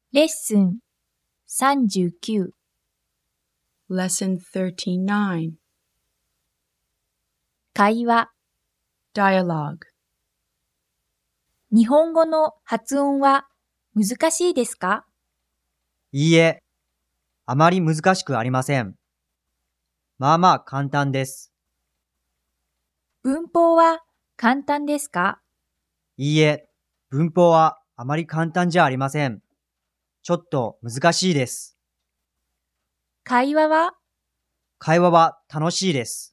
レッスン39 Lesson 39. 会話 Dialogue. 日本語の発音は難しいですか？ いいえ、あまり難しくありません。まあまあ簡単です。 文法は簡単ですか？ いいえ、文法はあまり簡単じゃありません。ちょっと難しいです。 会話は会話は楽しいです。